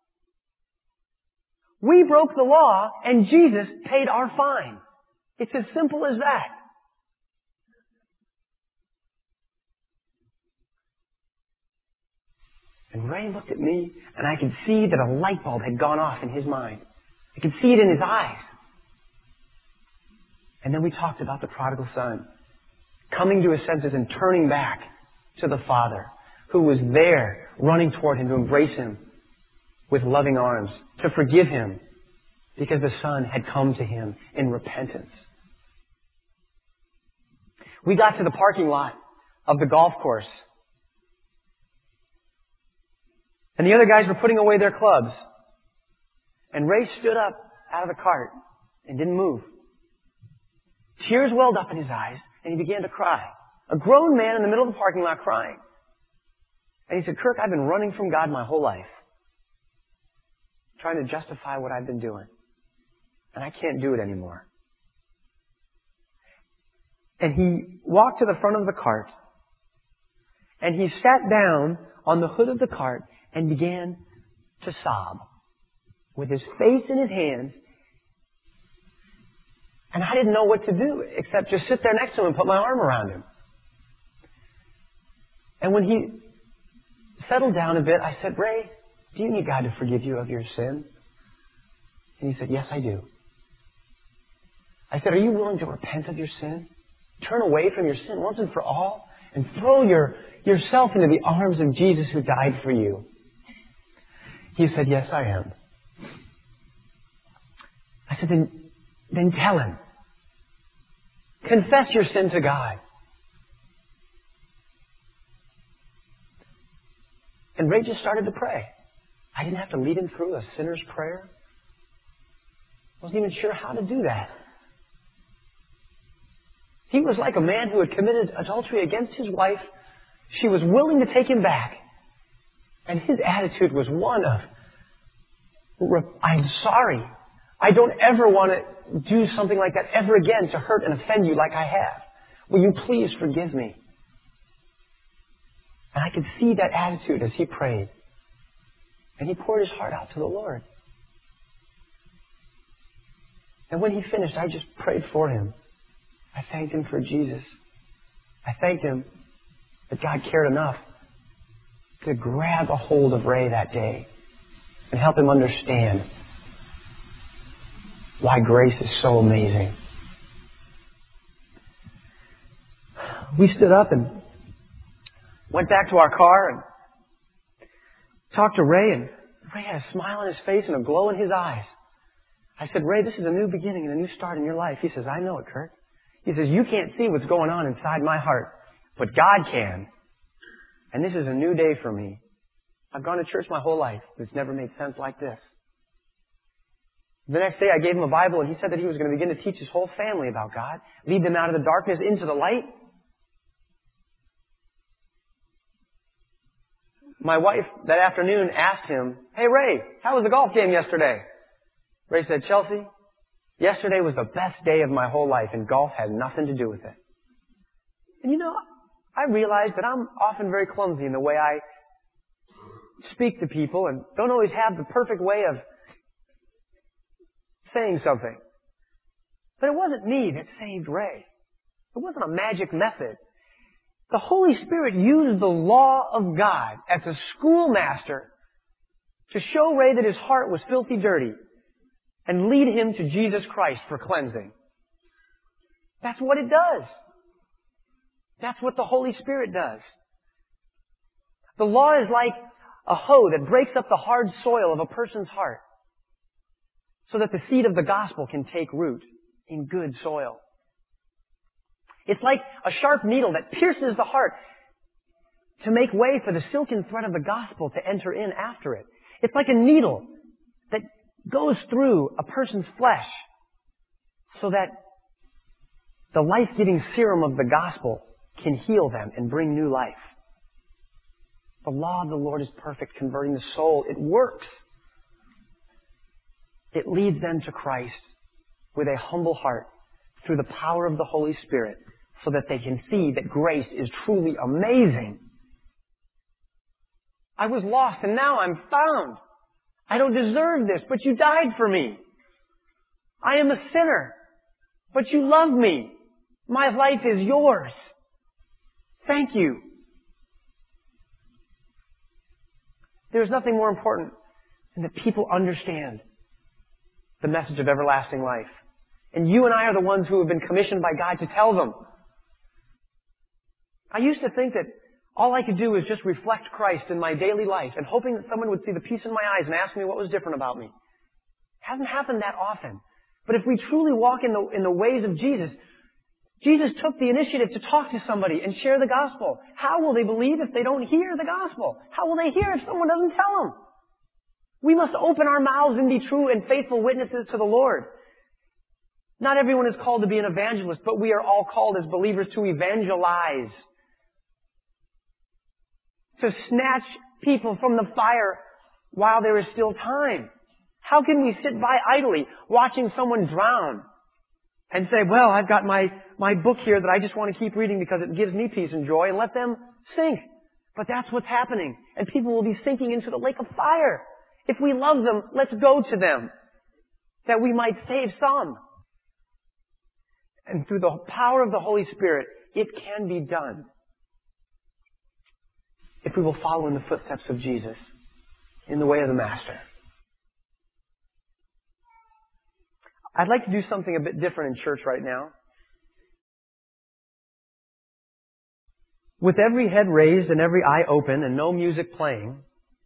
We broke the law, and Jesus paid our fine. It's as simple as that. And Ray looked at me, and I could see that a light bulb had gone off in his mind. I could see it in his eyes. And then we talked about the prodigal son coming to his senses and turning back to the Father, who was there running toward him to embrace him with loving arms, to forgive him, because the Son had come to him in repentance. We got to the parking lot of the golf course, and the other guys were putting away their clubs. And Ray stood up out of the cart and didn't move. Tears welled up in his eyes, and he began to cry. A grown man in the middle of the parking lot crying. And he said, Kirk, I've been running from God my whole life, trying to justify what I've been doing. And I can't do it anymore. And he walked to the front of the cart, and he sat down on the hood of the cart and began to sob with his face in his hands. And I didn't know what to do except just sit there next to him and put my arm around him. And when he settled down a bit, I said, Ray, do you need God to forgive you of your sin? And he said, yes, I do. I said, are you willing to repent of your sin? Turn away from your sin once and for all and throw your, yourself into the arms of Jesus who died for you. He said, yes, I am. I said, then, then tell him. Confess your sin to God. And Ray just started to pray. I didn't have to lead him through a sinner's prayer. I wasn't even sure how to do that. He was like a man who had committed adultery against his wife. She was willing to take him back. And his attitude was one of, I'm sorry. I don't ever want to do something like that ever again to hurt and offend you like I have. Will you please forgive me? And I could see that attitude as he prayed. And he poured his heart out to the Lord. And when he finished, I just prayed for him. I thanked him for Jesus. I thanked him that God cared enough to grab a hold of Ray that day and help him understand why grace is so amazing. We stood up and went back to our car and talked to Ray, and Ray had a smile on his face and a glow in his eyes. I said, Ray, this is a new beginning and a new start in your life. He says, I know it, Kurt. He says, you can't see what's going on inside my heart, but God can. And this is a new day for me. I've gone to church my whole life, but it's never made sense like this. The next day I gave him a Bible, and he said that he was going to begin to teach his whole family about God, lead them out of the darkness into the light. My wife that afternoon asked him, hey Ray, how was the golf game yesterday? Ray said, Chelsea, yesterday was the best day of my whole life, and golf had nothing to do with it. And you know, I realized that I'm often very clumsy in the way I speak to people and don't always have the perfect way of saying something. But it wasn't me that saved Ray. It wasn't a magic method. The Holy Spirit used the law of God as a schoolmaster to show Ray that his heart was filthy dirty and lead him to Jesus Christ for cleansing. That's what it does. That's what the Holy Spirit does. The law is like a hoe that breaks up the hard soil of a person's heart so that the seed of the gospel can take root in good soil. It's like a sharp needle that pierces the heart to make way for the silken thread of the gospel to enter in after it. It's like a needle that goes through a person's flesh so that the life-giving serum of the gospel can heal them and bring new life. The law of the Lord is perfect, converting the soul. It works. It leads them to Christ with a humble heart through the power of the Holy Spirit so that they can see that grace is truly amazing. I was lost and now I'm found. I don't deserve this, but you died for me. I am a sinner, but you love me. My life is yours. Thank you. There's nothing more important than that people understand the message of everlasting life. And you and I are the ones who have been commissioned by God to tell them. I used to think that all I could do was just reflect Christ in my daily life and hoping that someone would see the peace in my eyes and ask me what was different about me. It hasn't happened that often. But if we truly walk in the, in the ways of Jesus, Jesus took the initiative to talk to somebody and share the gospel. How will they believe if they don't hear the gospel? How will they hear if someone doesn't tell them? We must open our mouths and be true and faithful witnesses to the Lord. Not everyone is called to be an evangelist, but we are all called as believers to evangelize. To snatch people from the fire while there is still time. How can we sit by idly watching someone drown and say, well, I've got my, my book here that I just want to keep reading because it gives me peace and joy, and let them sink. But that's what's happening. And people will be sinking into the lake of fire. If we love them, let's go to them, that we might save some. And through the power of the Holy Spirit, it can be done. If we will follow in the footsteps of Jesus, in the way of the Master. I'd like to do something a bit different in church right now. With every head raised and every eye open and no music playing,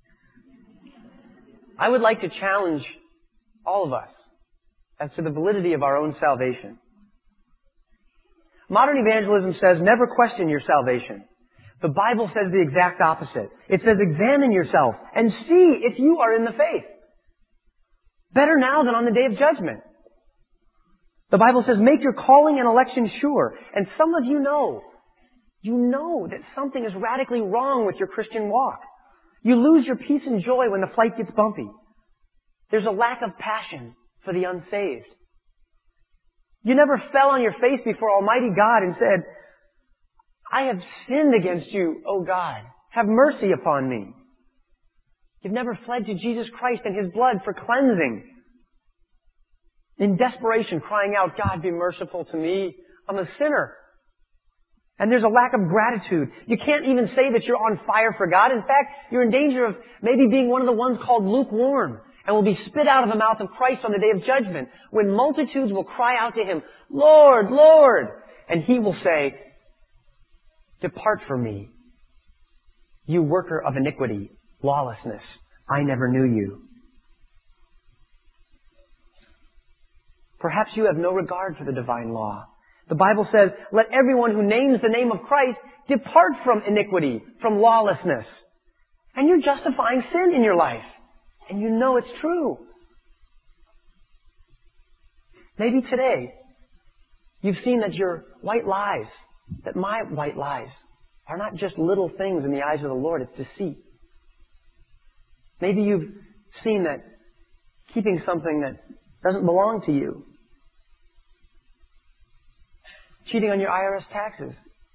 I would like to challenge all of us as to the validity of our own salvation. Modern evangelism says never question your salvation. The Bible says the exact opposite. It says examine yourself and see if you are in the faith. Better now than on the day of judgment. The Bible says make your calling and election sure. And some of you know, you know that something is radically wrong with your Christian walk. You lose your peace and joy when the flight gets bumpy. There's a lack of passion for the unsaved. You never fell on your face before Almighty God and said, I have sinned against you, O God. Have mercy upon me. You've never fled to Jesus Christ and His blood for cleansing. In desperation, crying out, God, be merciful to me. I'm a sinner. And there's a lack of gratitude. You can't even say that you're on fire for God. In fact, you're in danger of maybe being one of the ones called lukewarm and will be spit out of the mouth of Christ on the day of judgment when multitudes will cry out to Him, Lord, Lord. And He will say, depart from me, you worker of iniquity, lawlessness. I never knew you. Perhaps you have no regard for the divine law. The Bible says, let everyone who names the name of Christ depart from iniquity, from lawlessness. And you're justifying sin in your life. And you know it's true. Maybe today, you've seen that your white lies, that my white lies, are not just little things in the eyes of the Lord, it's deceit. Maybe you've seen that keeping something that doesn't belong to you, cheating on your I R S taxes,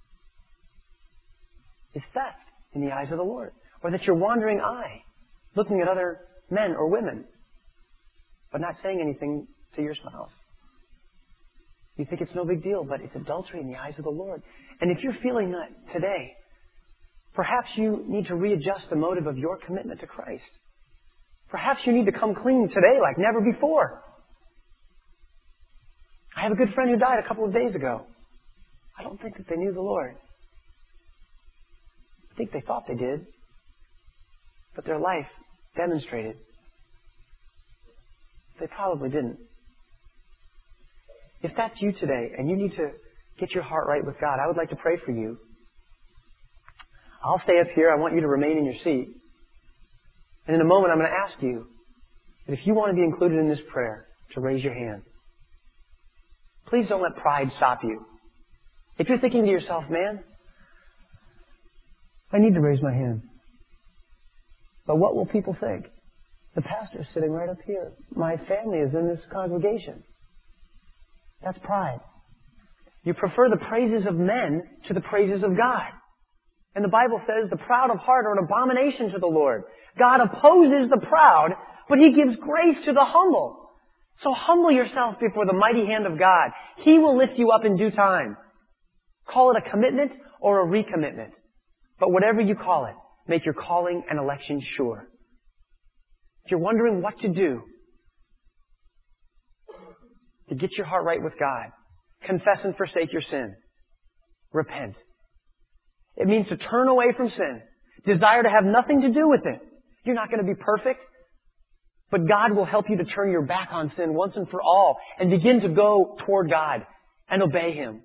is theft in the eyes of the Lord. Or that you're wandering eye, looking at other men or women, but not saying anything to your spouse. You think it's no big deal, but it's adultery in the eyes of the Lord. And if you're feeling that today, perhaps you need to readjust the motive of your commitment to Christ. Perhaps you need to come clean today like never before. I have a good friend who died a couple of days ago. I don't think that they knew the Lord. I think they thought they did. But their life demonstrated they probably didn't. If that's you today and you need to get your heart right with God, I would like to pray for you. I'll stay up here. I want you to remain in your seat. And in a moment I'm going to ask you, But if you want to be included in this prayer, to raise your hand. Please don't let pride stop you. If you're thinking to yourself, man, I need to raise my hand. But what will people think? The pastor's sitting right up here. My family is in this congregation. That's pride. You prefer the praises of men to the praises of God. And the Bible says the proud of heart are an abomination to the Lord. God opposes the proud, but He gives grace to the humble. So humble yourself before the mighty hand of God. He will lift you up in due time. Call it a commitment or a recommitment. But whatever you call it, make your calling and election sure. If you're wondering what to do to get your heart right with God, confess and forsake your sin. Repent. It means to turn away from sin. Desire to have nothing to do with it. You're not going to be perfect. But God will help you to turn your back on sin once and for all and begin to go toward God and obey Him.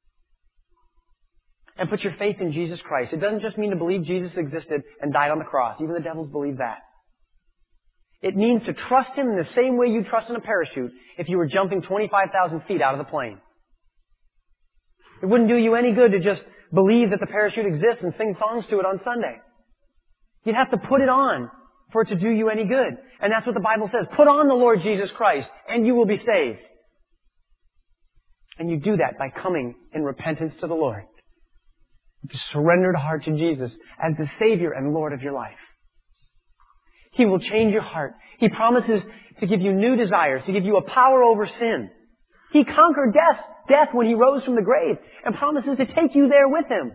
And put your faith in Jesus Christ. It doesn't just mean to believe Jesus existed and died on the cross. Even the devils believe that. It means to trust Him in the same way you trust in a parachute if you were jumping twenty-five thousand feet out of the plane. It wouldn't do you any good to just believe that the parachute exists and sing songs to it on Sunday. You'd have to put it on for it to do you any good. And that's what the Bible says. Put on the Lord Jesus Christ and you will be saved. And you do that by coming in repentance to the Lord. With a surrendered heart to Jesus as the Savior and Lord of your life. He will change your heart. He promises to give you new desires, to give you a power over sin. He conquered death, death when He rose from the grave and promises to take you there with Him.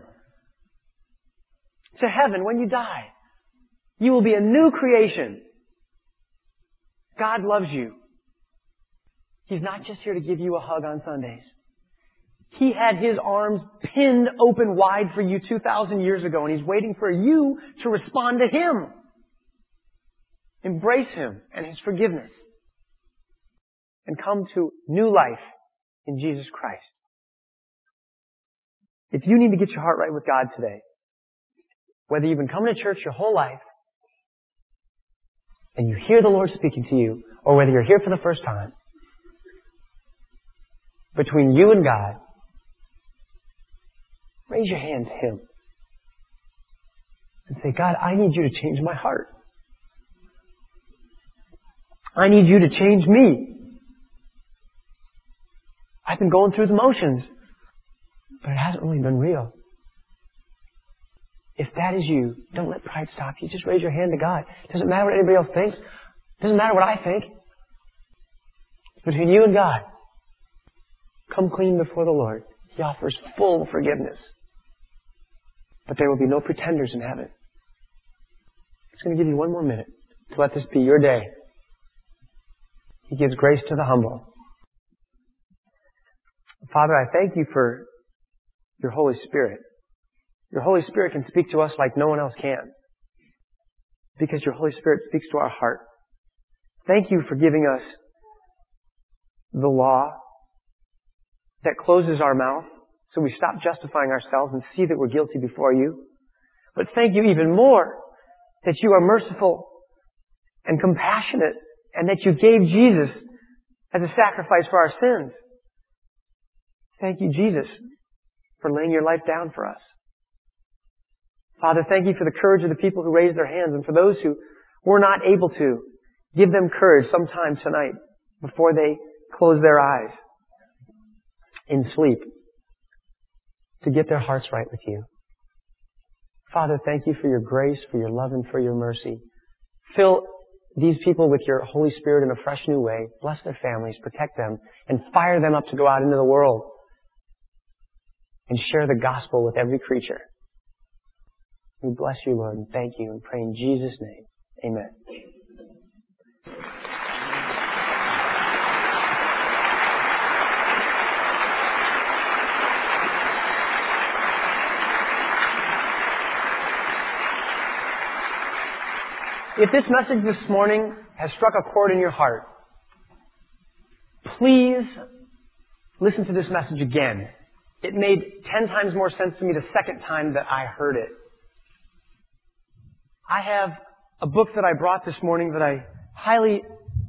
To heaven when you die. You will be a new creation. God loves you. He's not just here to give you a hug on Sundays. He had His arms pinned open wide for you two thousand years ago, and He's waiting for you to respond to Him. Embrace Him and His forgiveness. And come to new life in Jesus Christ. If you need to get your heart right with God today, whether you've been coming to church your whole life, and you hear the Lord speaking to you, or whether you're here for the first time, between you and God, raise your hand to Him. And say, God, I need You to change my heart. I need You to change me. I've been going through the motions, but it hasn't really been real. If that is you, don't let pride stop you. Just raise your hand to God. It doesn't matter what anybody else thinks. It doesn't matter what I think. It's between you and God. Come clean before the Lord. He offers full forgiveness. But there will be no pretenders in heaven. It's going to give you one more minute to let this be your day. He gives grace to the humble. Father, I thank You for Your Holy Spirit. Your Holy Spirit can speak to us like no one else can. Because Your Holy Spirit speaks to our heart. Thank You for giving us the law that closes our mouth so we stop justifying ourselves and see that we're guilty before You. But thank You even more that You are merciful and compassionate and that You gave Jesus as a sacrifice for our sins. Thank You, Jesus, for laying Your life down for us. Father, thank You for the courage of the people who raised their hands, and for those who were not able to, give them courage sometime tonight before they close their eyes in sleep to get their hearts right with You. Father, thank You for Your grace, for Your love, and for Your mercy. Fill these people with Your Holy Spirit in a fresh new way. Bless their families, protect them, and fire them up to go out into the world and share the gospel with every creature. We bless You, Lord, and thank You, and pray in Jesus' name. Amen. If this message this morning has struck a chord in your heart, please listen to this message again. It made ten times more sense to me the second time that I heard it. I have a book that I brought this morning that I highly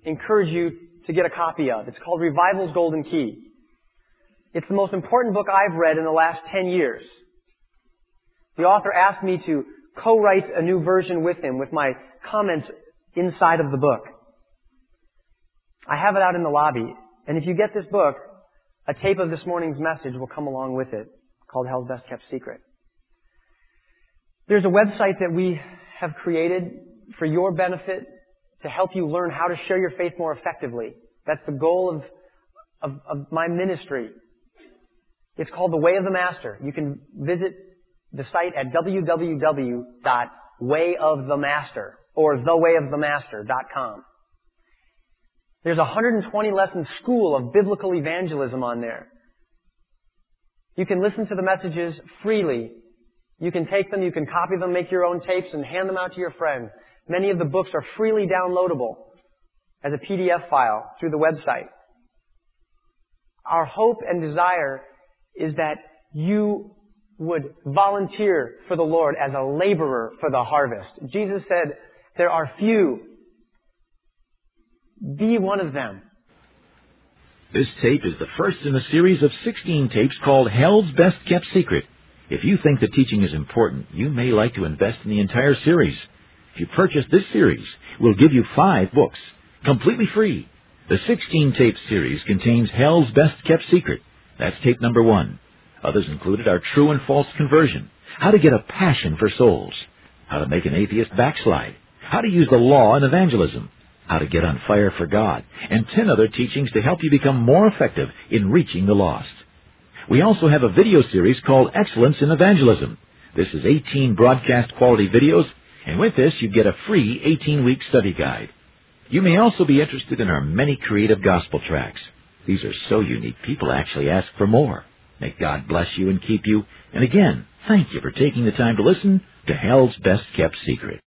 encourage you to get a copy of. It's called Revival's Golden Key. It's the most important book I've read in the last ten years. The author asked me to co-write a new version with him with my comments inside of the book. I have it out in the lobby. And if you get this book, a tape of this morning's message will come along with it, called Hell's Best Kept Secret. There's a website that we have created for your benefit to help you learn how to share your faith more effectively. That's the goal of, of, of my ministry. It's called The Way of the Master. You can visit the site at w w w dot way of the master or the way of the master dot com. There's a one hundred twenty lesson school of biblical evangelism on there. You can listen to the messages freely. You can take them, you can copy them, make your own tapes, and hand them out to your friends. Many of the books are freely downloadable as a P D F file through the website. Our hope and desire is that you would volunteer for the Lord as a laborer for the harvest. Jesus said, there are few. Be one of them. This tape is the first in a series of sixteen tapes called Hell's Best Kept Secret. If you think the teaching is important, you may like to invest in the entire series. If you purchase this series, we'll give you five books, completely free. The sixteen tape series contains Hell's Best Kept Secret. That's tape number one. Others included are True and False Conversion, How to Get a Passion for Souls, How to Make an Atheist Backslide, How to Use the Law in Evangelism, How to Get on Fire for God, and ten other teachings to help you become more effective in reaching the lost. We also have a video series called Excellence in Evangelism. This is eighteen broadcast quality videos, and with this you get a free eighteen week study guide. You may also be interested in our many creative gospel tracks. These are so unique, people actually ask for more. May God bless you and keep you. And again, thank you for taking the time to listen to Hell's Best Kept Secret.